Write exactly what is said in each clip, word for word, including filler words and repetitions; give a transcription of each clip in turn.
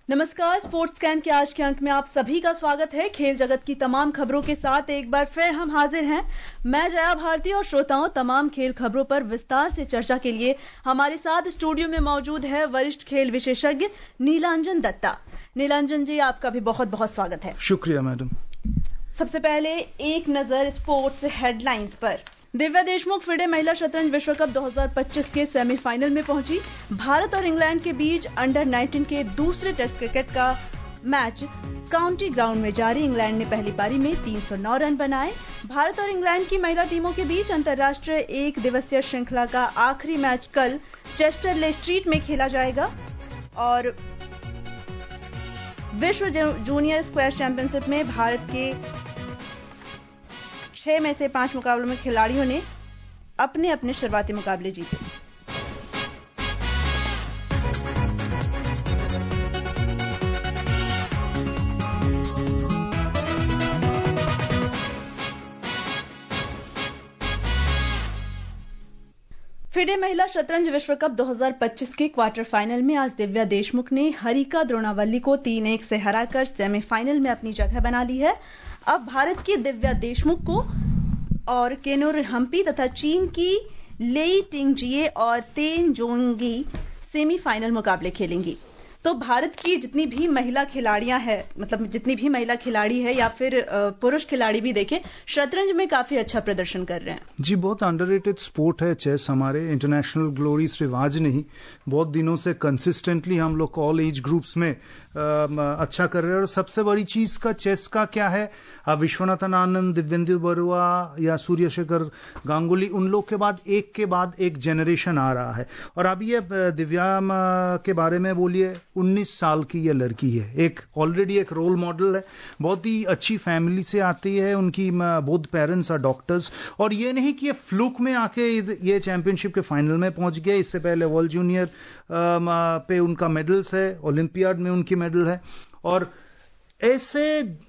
नमस्कार, sports scan के आज के अंक में आप सभी का स्वागत है। खेल जगत की तमाम खबरों के साथ एक बार फिर हम हाजिर हैं। मैं जया भारती और श्रोताओं, तमाम खेल खबरों पर विस्तार से चर्चा के लिए हमारे साथ स्टूडियो में मौजूद है वरिष्ठ खेल विशेषज्ञ नीलांजन दत्ता। नीलांजन जी, आपका भी बहुत बहुत स्वागत है। शुक्रिया मैडम। सबसे पहले एक नजर स्पोर्ट्स हेडलाइंस पर। दिव्या देशमुख फिडे महिला शतरंज विश्व कप दो हज़ार पच्चीस के सेमीफाइनल में पहुंची। भारत और इंग्लैंड के बीच अंडर नाइनटीन के दूसरे टेस्ट क्रिकेट का मैच काउंटी ग्राउंड में जारी। इंग्लैंड ने पहली पारी में तीन सौ नौ रन बनाए। भारत और इंग्लैंड की महिला टीमों के बीच अंतर्राष्ट्रीय एक दिवसीय श्रृंखला का आखिरी मैच कल चेस्टर ले स्ट्रीट में खेला जाएगा। और विश्व जूनियर स्क्वैश चैंपियनशिप में भारत के छह में से पांच मुकाबलों में खिलाड़ियों ने अपने अपने शुरुआती मुकाबले जीते। फिडे महिला शतरंज विश्व कप दो हज़ार पच्चीस के क्वार्टर फाइनल में आज दिव्या देशमुख ने हरिका द्रोणावल्ली को तीन एक से हराकर सेमीफाइनल में अपनी जगह बना ली है। अब भारत की दिव्या देशमुख को और केनोर हम्पी तथा चीन की लेई टिंगजिए और तेन जोंगी सेमीफाइनल मुकाबले खेलेंगी। तो भारत की जितनी भी महिला खिलाड़ियां हैं, मतलब जितनी भी महिला खिलाड़ी है या फिर पुरुष खिलाड़ी भी देखें, शतरंज में काफी अच्छा प्रदर्शन कर रहे हैं। जी, बहुत अंडररेटेड स्पोर्ट है चेस। हमारे इंटरनेशनल ग्लोरी सिर्फ आज नहीं, बहुत दिनों से कंसिस्टेंटली हम लोग ऑल एज ग्रुप्स में आ, अच्छा कर रहे हैं। और सबसे बड़ी चीज का चेस का क्या है, अब विश्वनाथन आनंद, दिव्येंदु बरुआ या सूर्यशेखर गांगुली, उन लोग के बाद एक के बाद एक जनरेशन आ रहा है। और अब ये दिव्या के बारे में बोलिए, उन्नीस साल की ये लड़की है, एक ऑलरेडी एक रोल मॉडल है, बहुत ही अच्छी फैमिली से आती है, उनकी बोथ पेरेंट्स आर डॉक्टर्स। और ये नहीं कि ये फ्लूक में आके ये चैंपियनशिप के फाइनल में पहुंच गया। इससे पहले वर्ल्ड जूनियर पे उनका मेडल्स है, ओलंपियाड में उनकी मेडल है। और ऐसे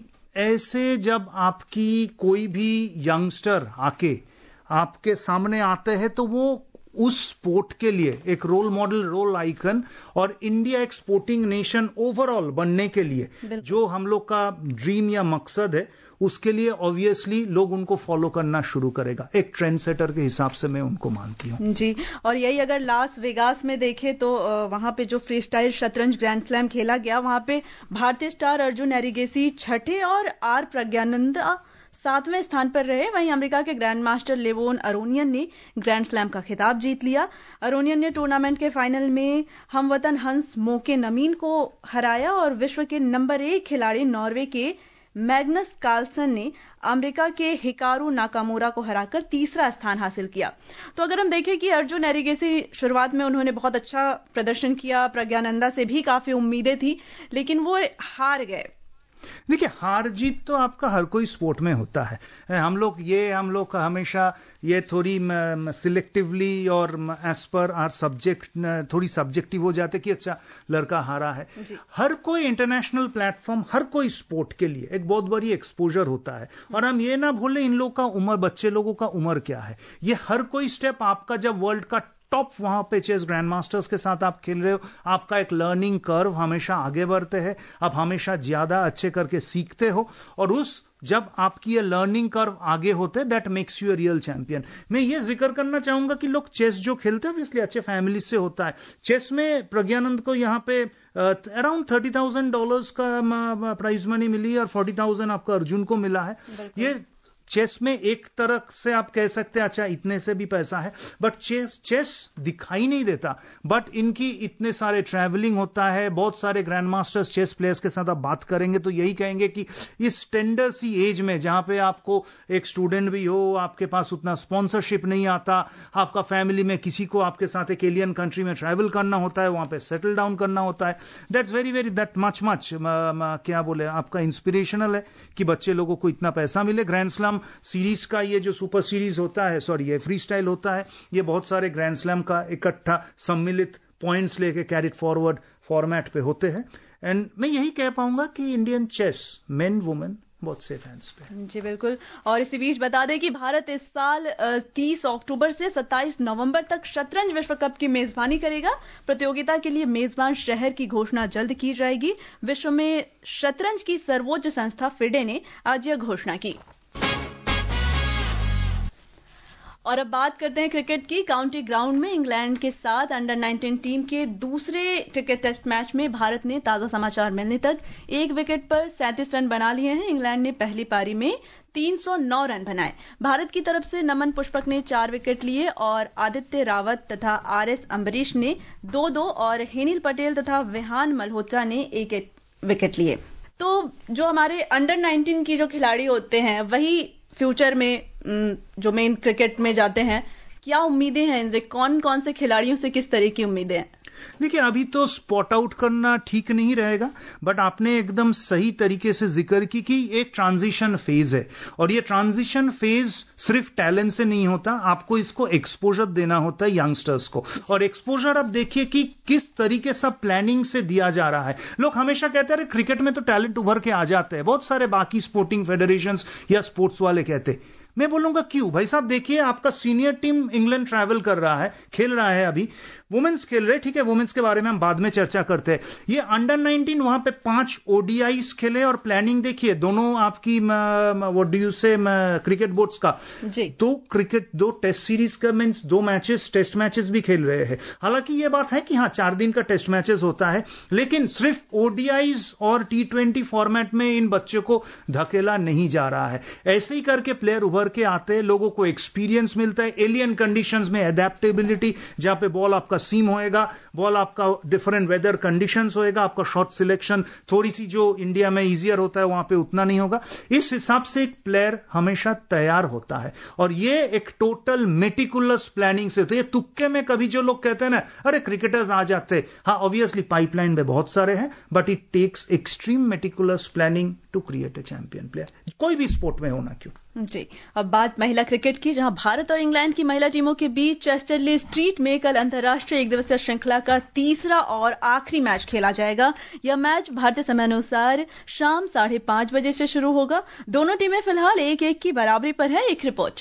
ऐसे जब आपकी कोई भी यंगस्टर आके आपके सामने आते हैं तो वो उस स्पोर्ट के लिए एक रोल मॉडल, रोल आइकन, और इंडिया एक स्पोर्टिंग नेशन ओवरऑल बनने के लिए जो हम लोग का ड्रीम या मकसद है, उसके लिए ऑब्वियसली लोग उनको फॉलो करना शुरू करेगा। एक ट्रेंड सेटर के हिसाब से मैं उनको मानती हूँ। जी, और यही अगर लास वेगास में देखें तो वहां पे जो फ्री स्टाइल शतरंज ग्रैंड स्लैम खेला गया, वहां पे भारतीय स्टार अर्जुन एरिगेसी छठे और आर प्रज्ञानंद सातवें स्थान पर रहे। वहीं अमेरिका के ग्रैंड मास्टर लेवोन अरोनियन ने ग्रैंड स्लैम का खिताब जीत लिया। अरोनियन ने टूर्नामेंट के फाइनल में हमवतन हंस मोके नमीन को हराया और विश्व के नंबर एक खिलाड़ी नॉर्वे के मैग्नस कार्लसन ने अमेरिका के हिकारू नाकामोरा को हराकर तीसरा स्थान हासिल किया। तो अगर हम देखें कि अर्जुन एरिगेसी शुरुआत में उन्होंने बहुत अच्छा प्रदर्शन किया, प्रज्ञानंदा से भी काफी उम्मीदें थी, लेकिन वो हार गए। देखिए, हार जीत तो आपका हर कोई स्पोर्ट में होता है। हम लोग ये हम लोग का हमेशा ये थोड़ी सिलेक्टिवली और एज पर आर सब्जेक्ट थोड़ी सब्जेक्टिव हो जाते कि अच्छा लड़का हारा है। हर कोई इंटरनेशनल प्लेटफॉर्म, हर कोई स्पोर्ट के लिए एक बहुत बड़ी एक्सपोजर होता है। और हम ये ना भूलें इन लोग का उम्र, बच्चे लोगों का उम्र क्या है। ये हर कोई स्टेप आपका जब वर्ल्ड का टॉप वहां पे चेस ग्रैंड मास्टर्स के साथ आप खेल रहे हो, आपका एक लर्निंग कर्व हमेशा आगे बढ़ते हैं, आप हमेशा ज्यादा अच्छे करके सीखते हो। और उस जब आपकी ये लर्निंग कर्व आगे होते हैं, that makes you a real champion. मैं ये जिक्र करना चाहूंगा कि लोग चेस जो खेलते हैं इसलिए अच्छे फैमिली से होता है। चेस में प्रज्ञानंद को यहाँ पे अराउंड थर्टी थाउजेंड डॉलर्स का प्राइज मनी मिली और फोर्टी थाउजेंड आपका अर्जुन को मिला है। ये चेस में एक तरह से आप कह सकते हैं अच्छा इतने से भी पैसा है, बट चेस चेस दिखाई नहीं देता। बट इनकी इतने सारे ट्रैवलिंग होता है, बहुत सारे ग्रैंड मास्टर्स चेस प्लेयर्स के साथ आप बात करेंगे तो यही कहेंगे कि इस टेंडर सी एज में जहां पे आपको एक स्टूडेंट भी हो, आपके पास उतना स्पॉन्सरशिप नहीं आता, आपका फैमिली में किसी को आपके साथ एक एलियन कंट्री में ट्रैवल करना होता है, वहां पे सेटल डाउन करना होता है, that's very very that much much क्या बोले आपका इंस्पिरेशनल है कि बच्चे लोगों को इतना पैसा मिले। ग्रैंड स्लैम सीरीज का ये जो सुपर सीरीज होता है, सॉरी ये फ्री स्टाइल होता है, ये बहुत सारे ग्रैंड स्लैम का इकट्ठा सम्मिलित पॉइंट्स लेके कैरिड फॉरवर्ड फॉर्मेट पे होते हैं। एंड मैं यही कह पाऊंगा कि इंडियन चेस, मेन वुमेन, बहुत सेफ हैंड्स पे। जी बिल्कुल। और इसी बीच बता दें कि भारत इस साल तीस अक्टूबर से सत्ताईस नवंबर तक शतरंज विश्व कप की मेजबानी करेगा। प्रतियोगिता के लिए मेजबान शहर की घोषणा जल्द की जाएगी। विश्व में शतरंज की सर्वोच्च संस्था फिडे ने आज यह घोषणा की। और अब बात करते हैं क्रिकेट की। काउंटी ग्राउंड में इंग्लैंड के साथ अंडर नाइनटीन टीम के दूसरे क्रिकेट टेस्ट मैच में भारत ने ताजा समाचार मिलने तक एक विकेट पर सैंतीस रन बना लिए हैं। इंग्लैंड ने पहली पारी में तीन सौ नौ रन बनाए। भारत की तरफ से नमन पुष्पक ने चार विकेट लिए और आदित्य रावत तथा आर एस अम्बरीश ने दो दो और हेनिल पटेल तथा विहान मल्होत्रा ने एक एक विकेट लिए। तो जो हमारे अंडर नाइनटीन की जो खिलाड़ी होते हैं वही फ्यूचर में जो मेन क्रिकेट में जाते हैं, क्या उम्मीदें हैं इनसे? कौन कौन से खिलाड़ियों से किस तरह की उम्मीदें हैं? देखिए, अभी तो स्पॉट आउट करना ठीक नहीं रहेगा, बट आपने एकदम सही तरीके से जिक्र की कि एक ट्रांजिशन फेज है और ये ट्रांजिशन फेज सिर्फ टैलेंट से नहीं होता, आपको इसको एक्सपोजर देना होता है यंगस्टर्स को। और एक्सपोजर आप देखिए कि किस तरीके से प्लानिंग से दिया जा रहा है। लोग हमेशा कहते हैं क्रिकेट में तो टैलेंट उभर के आ जाते हैं, बहुत सारे बाकी स्पोर्टिंग फेडरेशंस या स्पोर्ट्स वाले कहते हैं। मैं बोलूंगा क्यों भाई साहब? देखिए, आपका सीनियर टीम इंग्लैंड ट्रैवल कर रहा है, खेल रहा है, अभी वुमेन्स खेल रहे, ठीक है, वुमेन्स के बारे में हम बाद में चर्चा करते हैं। ये अंडर नाइनटीन वहां पे पांच ओडीआईस खेले और प्लानिंग देखिए दोनों आपकी what do you say cricket boards का जी। दो क्रिकेट दो टेस्ट सीरीज का मींस दो मैचेस टेस्ट मैचेस भी खेल रहे हैं। हालांकि ये बात है कि हाँ, चार दिन का टेस्ट मैचेस होता है, लेकिन सिर्फ ओडीआईस और टी ट्वेंटी फॉर्मेट में इन बच्चों को धकेला नहीं जा रहा है। ऐसे ही करके प्लेयर उभर के आते हैं, लोगों को एक्सपीरियंस मिलता है, एलियन कंडीशंस में एडेप्टेबिलिटी, जहां पे बॉल आपका सीम होएगा, बॉल आपका डिफरेंट वेदर कंडीशंस होएगा, आपका शॉट सिलेक्शन थोड़ी सी जो इंडिया में इजियर होता है वहां पे उतना नहीं होगा। इस हिसाब से एक प्लेयर हमेशा तैयार होता है और ये एक टोटल मेटिकुलस प्लानिंग से होता है। ये तुक्के में कभी जो लोग कहते हैं ना, अरे क्रिकेटर्स आ जाते, हाँ ऑब्वियसली पाइपलाइन में बहुत सारे हैं, but it takes extreme meticulous planning to create a champion player, कोई भी स्पोर्ट में होना क्यों। जी, अब बात महिला क्रिकेट की, जहां भारत और इंग्लैंड की महिला टीमों के बीच चेस्टरले स्ट्रीट में कल अंतर्राष्ट्रीय एक दिवसीय श्रृंखला का तीसरा और आखिरी मैच खेला जाएगा। यह मैच भारतीय समय अनुसार शाम साढ़े पांच बजे से शुरू होगा। दोनों टीमें फिलहाल एक एक की बराबरी पर है। एक रिपोर्ट।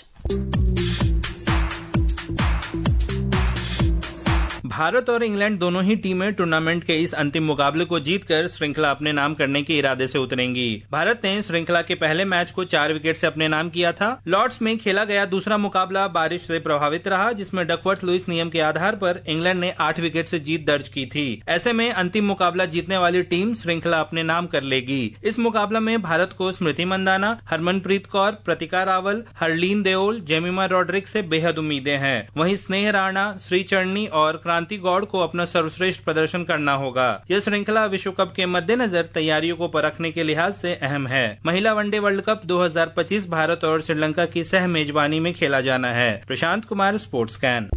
भारत और इंग्लैंड दोनों ही टीमें टूर्नामेंट के इस अंतिम मुकाबले को जीतकर श्रृंखला अपने नाम करने के इरादे से उतरेंगी। भारत ने श्रृंखला के पहले मैच को चार विकेट से अपने नाम किया था। लॉर्ड्स में खेला गया दूसरा मुकाबला बारिश से प्रभावित रहा, जिसमें डकवर्थ लुइस नियम के आधार पर इंग्लैंड ने आठ विकेट से जीत दर्ज की थी। ऐसे में अंतिम मुकाबला जीतने वाली टीम श्रृंखला अपने नाम कर लेगी। इस मुकाबला में भारत को स्मृति मंदाना, हरमनप्रीत कौर, प्रतिका रावल, हरलीन देओल, जेमिमा रॉड्रिक से बेहद उम्मीदें हैं। वहीं स्नेह राणा, श्री चरणी और क्रांति गौड़ को अपना सर्वश्रेष्ठ प्रदर्शन करना होगा। यह श्रृंखला विश्व कप के मद्देनजर तैयारियों को परखने के लिहाज से अहम है। महिला वनडे वर्ल्ड कप दो हज़ार पच्चीस भारत और श्रीलंका की सह मेजबानी में खेला जाना है। प्रशांत कुमार, स्पोर्ट्स कैन।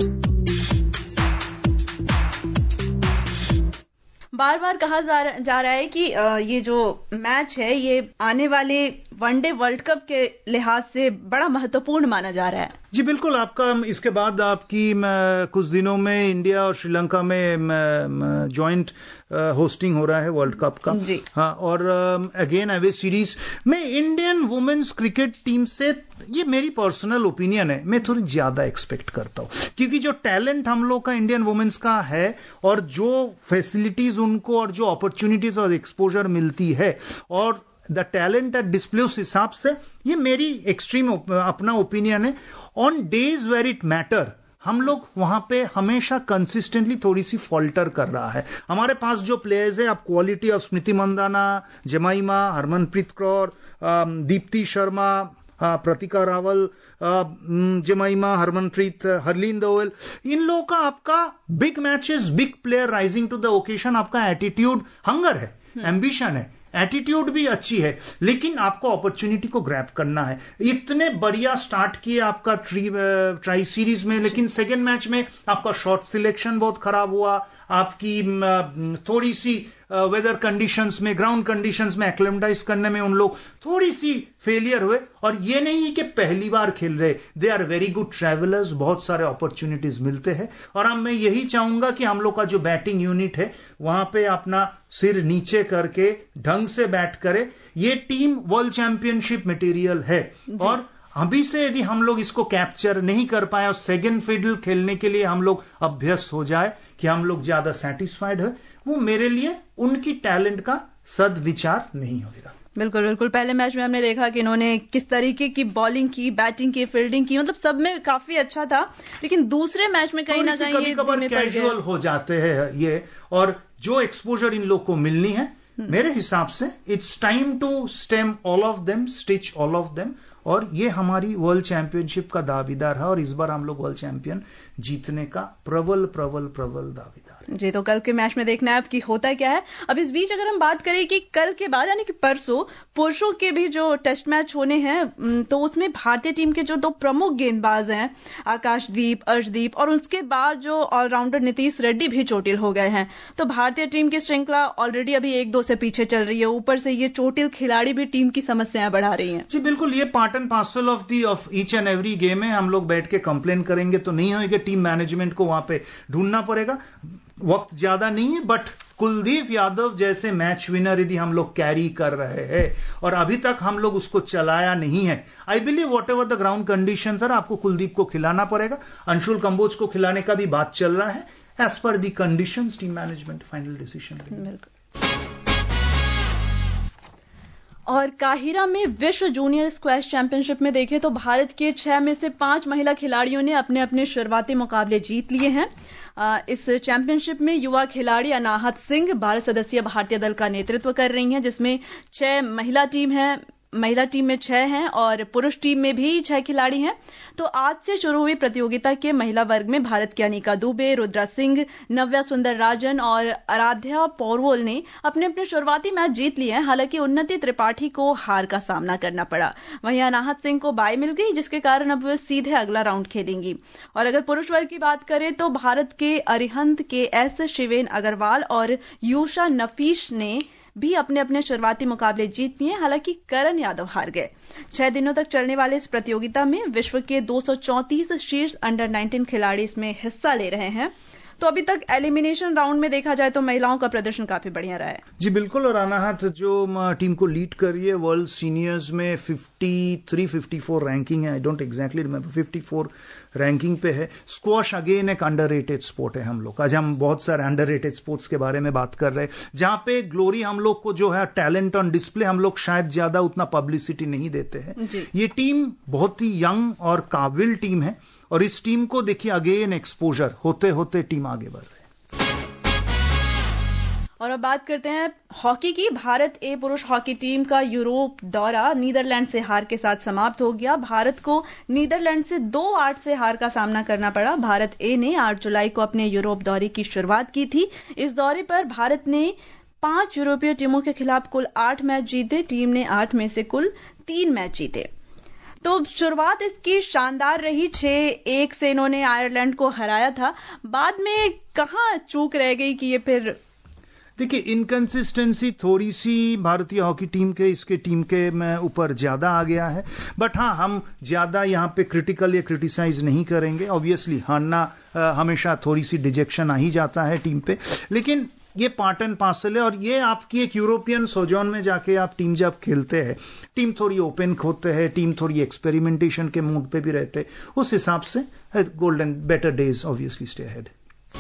बार बार कहा जा, जा रहा है कि ये जो मैच है ये आने वाले वनडे वर्ल्ड कप के लिहाज से बड़ा महत्वपूर्ण माना जा रहा है। जी बिल्कुल। आपका इसके बाद आपकी कुछ दिनों में इंडिया और श्रीलंका में जॉइंट होस्टिंग हो रहा है वर्ल्ड कप का जी। हाँ, और अगेन अवे सीरीज में इंडियन वुमेन्स क्रिकेट टीम से, ये मेरी पर्सनल ओपिनियन है, मैं थोड़ी ज्यादा एक्सपेक्ट करता हूँ, क्योंकि जो टैलेंट हम लोग का इंडियन वुमेन्स का है और जो फैसिलिटीज उनको और जो अपॉर्चुनिटीज और एक्सपोजर मिलती है और द टैलेंट एट डिस्प्ले, उस हिसाब से ये मेरी एक्सट्रीम अपना ओपिनियन है। On days where it matter हम लोग वहां पे हमेशा कंसिस्टेंटली थोड़ी सी फॉल्टर कर रहा है। हमारे पास जो प्लेयर्स है, आप क्वालिटी ऑफ स्मृति मंदाना, जमाइमा, हरमनप्रीत कौर, दीप्ति शर्मा, प्रतिका रावल, जमाइमा, हरमनप्रीत, हरलीन देओल, इन लोगों का आपका big matches, big player rising to the occasion, आपका एटीट्यूड, हंगर है, एम्बिशन है, एटीट्यूड भी अच्छी है, लेकिन आपको अपॉर्चुनिटी को ग्रैब करना है। इतने बढ़िया स्टार्ट किए आपका ट्री ट्राई सीरीज में, लेकिन सेकेंड मैच में आपका शॉट सिलेक्शन बहुत खराब हुआ, आपकी थोड़ी सी वेदर कंडीशंस में, ग्राउंड कंडीशंस में एक्लेमेटाइज करने में उन लोग थोड़ी सी फेलियर हुए। और ये नहीं है कि पहली बार खेल रहे, they are very good travellers, बहुत सारे अपॉर्चुनिटीज मिलते हैं। और अब मैं यही चाहूंगा कि हम लोग का जो बैटिंग यूनिट है वहां पे अपना सिर नीचे करके ढंग से बैट करे। ये टीम वर्ल्ड चैंपियनशिप मटेरियल है और अभी से यदि हम लोग इसको कैप्चर नहीं कर पाए और सेकंड फिडल खेलने के लिए हम लोग अभ्यस्त हो जाए कि हम लोग ज्यादा सेटिस्फाइड है, वो मेरे लिए उनकी टैलेंट का सदविचार नहीं होगा। बिल्कुल बिल्कुल। पहले मैच में हमने देखा कि इन्होंने किस तरीके की बॉलिंग की, बैटिंग की, फील्डिंग की, मतलब सब में काफी अच्छा था। लेकिन दूसरे मैच में कहीं ना कहीं कभी कभार कैजुअल हो जाते हैं ये, और जो एक्सपोजर इन लोग को मिलनी है मेरे हिसाब से it's time to stem all of them, stitch all of them. और ये हमारी वर्ल्ड चैंपियनशिप का दावेदार है और इस बार हम लोग वर्ल्ड चैंपियन जीतने का प्रबल प्रबल प्रबल दावेदार जी। तो कल के मैच में देखना है कि होता क्या है। अब इस बीच अगर हम बात करें कि कल के बाद यानी कि परसों पुरुषों के भी जो टेस्ट मैच होने हैं, तो उसमें भारतीय टीम के जो दो प्रमुख गेंदबाज हैं आकाशदीप, अर्शदीप, और उसके बाद जो ऑलराउंडर नीतीश रेड्डी भी चोटिल हो गए हैं। तो भारतीय टीम की श्रृंखला ऑलरेडी अभी एक दो से पीछे चल रही है। ऊपर से ये चोटिल खिलाड़ी भी टीम की समस्याएं बढ़ा रही हैं। जी बिल्कुल, ये part and parcel of the of each and every game है। हम लोग बैठ के कंप्लेन करेंगे तो नहीं होगा, टीम मैनेजमेंट को वहां पे ढूंढना पड़ेगा। वक्त ज्यादा नहीं है, बट कुलदीप यादव जैसे मैच विनर यदि हम लोग कैरी कर रहे हैं और अभी तक हम लोग उसको चलाया नहीं है, I believe whatever the ground condition sir आपको कुलदीप को खिलाना पड़ेगा। अंशुल कंबोज को खिलाने का भी बात चल रहा है। As per the condition team management final decision. बिल्कुल। और काहिरा में विश्व जूनियर स्क्वैश चैंपियनशिप में देखें तो भारत के छह में से पांच महिला खिलाड़ियों ने अपने अपने शुरुआती मुकाबले जीत लिए हैं। इस चैंपियनशिप में युवा खिलाड़ी अनाहत सिंह बारह सदस्यीय भारतीय दल का नेतृत्व कर रही हैं, जिसमें छह महिला टीम है महिला टीम में छह हैं और पुरुष टीम में भी छह खिलाड़ी हैं। तो आज से शुरू हुई प्रतियोगिता के महिला वर्ग में भारत की अनिका दुबे, रुद्रा सिंह, नव्या सुंदर राजन और आराध्या पौरवोल ने अपने अपने शुरुआती मैच जीत लिए हैं। हालांकि उन्नति त्रिपाठी को हार का सामना करना पड़ा। वहीं अनाहत सिंह को बाय मिल गई, जिसके कारण अब वे सीधे अगला राउंड खेलेंगी। और अगर पुरुष वर्ग की बात करें तो भारत के अरिहंत के एस, शिवेन अग्रवाल और यूषा नफीश ने भी अपने अपने शुरुआती मुकाबले जीत लिए। हालांकि करण यादव हार गए। छह दिनों तक चलने वाले इस प्रतियोगिता में विश्व के दो सौ चौंतीस शीर्ष अंडर नाइनटीन खिलाड़ी इसमें हिस्सा ले रहे हैं। तो अभी तक एलिमिनेशन राउंड में देखा जाए तो महिलाओं का प्रदर्शन काफी बढ़िया रहा है। जी बिल्कुल। और अनाहत जो टीम को लीड कर रही है वर्ल्ड सीनियर्स में तिरेपन, चौवन रैंकिंग है। आई डोंट एग्जैक्टली रिमेंबर, चौवन रैंकिंग पे है। स्क्वॉश अगेन एक अंडररेटेड स्पोर्ट है। हम लोग आज हम बहुत सारे अंडररेटेड स्पोर्ट्स के बारे में बात कर रहे हैं, जहां पे ग्लोरी हम लोग को जो है टैलेंट ऑन डिस्प्ले हम लोग शायद ज्यादा उतना पब्लिसिटी नहीं देते हैं। ये टीम बहुत ही यंग और काबिल टीम है और इस टीम को देखिए अगेन एक्सपोजर होते होते टीम आगे बढ़ रही है। और अब बात करते हैं हॉकी की। भारत ए पुरुष हॉकी टीम का यूरोप दौरा नीदरलैंड से हार के साथ समाप्त हो गया। भारत को नीदरलैंड से दो आठ से हार का सामना करना पड़ा। भारत ए ने आठ जुलाई को अपने यूरोप दौरे की शुरुआत की थी। इस दौरे पर भारत ने पांच यूरोपीय टीमों के खिलाफ कुल आठ मैच जीते। टीम ने आठ में से कुल तीन मैच जीते। तो शुरुआत इसकी शानदार रही। छह एक से इन्होंने आयरलैंड को हराया था। बाद में कहां चूक रह गई कि ये फिर देखिए इनकंसिस्टेंसी थोड़ी सी भारतीय हॉकी टीम के इसके टीम के ऊपर ज्यादा आ गया है। बट हाँ, हम ज्यादा यहाँ पे क्रिटिकल या क्रिटिसाइज नहीं करेंगे। ऑब्वियसली हारना हमेशा थोड़ी सी डिजेक्शन आ ही जाता है टीम पे, लेकिन ये पार्ट एंड पार्सल है। और ये आपकी एक यूरोपियन सोजोन में जाके आप टीम जब खेलते हैं, टीम थोड़ी ओपन होते हैं, टीम थोड़ी एक्सपेरिमेंटेशन के मूड पे भी रहते हैं। उस हिसाब से golden better days obviously stay ahead.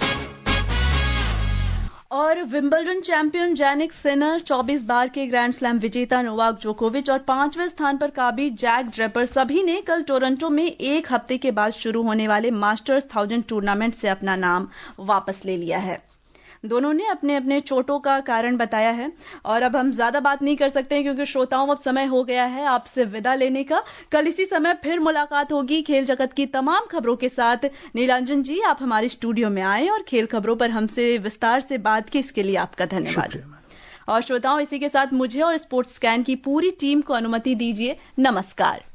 और विंबलडन चैंपियन जैनिक सिनर, चौबीस बार के ग्रैंड स्लैम विजेता नोवाक जोकोविच और पांचवें स्थान पर काबिज जैक ड्रेपर सभी ने कल टोरंटो में एक हफ्ते के बाद शुरू होने वाले मास्टर्स थाउजेंड टूर्नामेंट से अपना नाम वापस ले लिया है। दोनों ने अपने अपने चोटों का कारण बताया है। और अब हम ज्यादा बात नहीं कर सकते क्योंकि श्रोताओं अब समय हो गया है आपसे विदा लेने का। कल इसी समय फिर मुलाकात होगी खेल जगत की तमाम खबरों के साथ। नीलांजन जी, आप हमारे स्टूडियो में आए और खेल खबरों पर हमसे विस्तार से बात की, इसके लिए आपका धन्यवाद। और श्रोताओं, इसी के साथ मुझे और स्पोर्ट्स स्कैन की पूरी टीम को अनुमति दीजिए। नमस्कार।